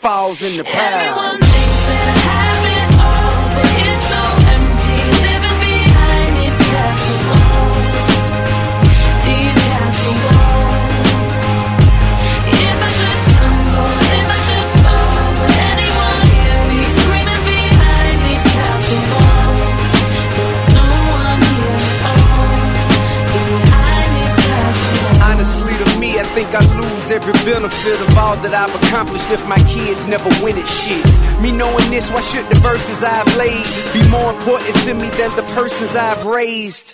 falls in the pile. Everyone thinks that I have it all, but it's so empty, living behind these castle walls. These castle walls. If I should tumble, if I should fall, would anyone hear me screaming behind these castle walls? There's no one here at all, behind these castle walls. Honestly, to me, I think I lose every benefit of all that I've accomplished if my kids never win at shit. Me knowing this, why should the verses I've laid be more important to me than the persons I've raised?